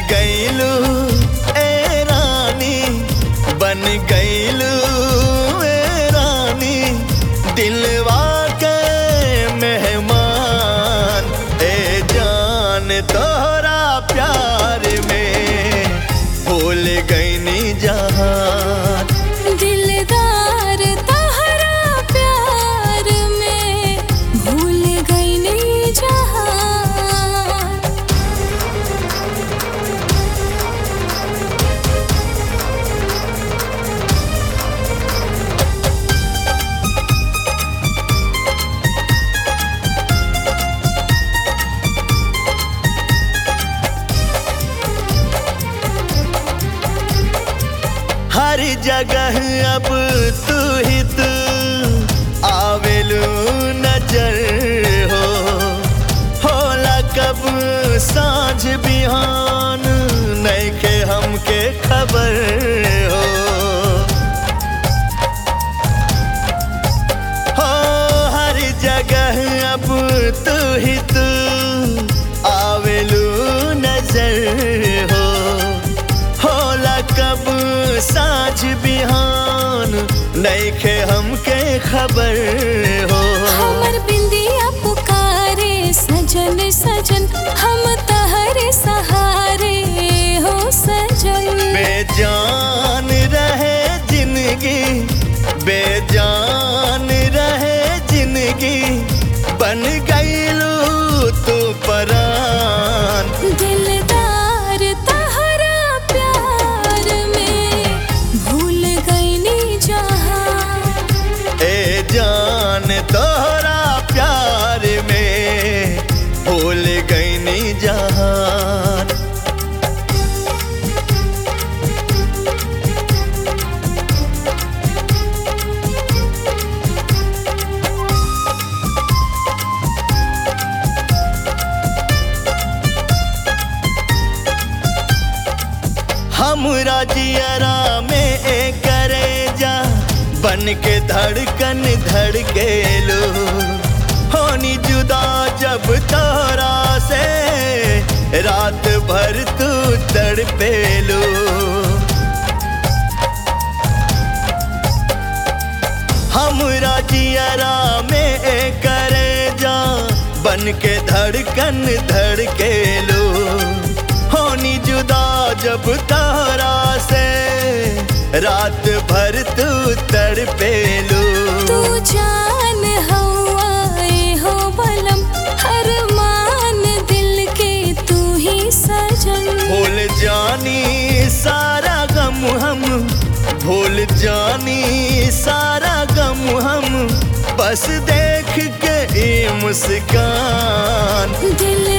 गईलू ए रानी, बन गईलू ए रानी, दिलवा के मेहमान। ए जान तोहरा प्यार में भूल गईनी जहान। दिलदार तोहरा प्यार में भूल गईनी जहान। हर जगह अब तू ही तू आवेलू नजर हो। होला कब सांझ बिहान नइखे हमके खबर हो। हर जगह अब तू ही तू आवेलू नजर हो। होला कब साँझ बिहान नइखे हमके खबर हो। हमर बिंदिया पुकारे सजन सजन, हम तहरे सहारे हो सजन। बेजान रहे जिंदगी, बेजान रहे जिंदगी, बन गईलू तू परान। दिलदार तोहरा प्यार में भूल गईनी जहान। ए जान तोहरा प्यार में भूल गईनी जहान। हमरा जियरा में ए करेजा बन के धड़कन धड़केलो। होनी जुदा जब तोरा से रात भर तू तड़पेलो। हमरा जियरा में ए करेजा बन के धड़कन धड़केलो। होनी जुदा जब तोरा से रात भर तू तड़पेलू। तू जान हवाए हो बलम, हर मान दिल के तू ही सजन। भूल जानी सारा गम हम, भूल जानी सारा गम हम, बस देख के ये मुस्कान। दिल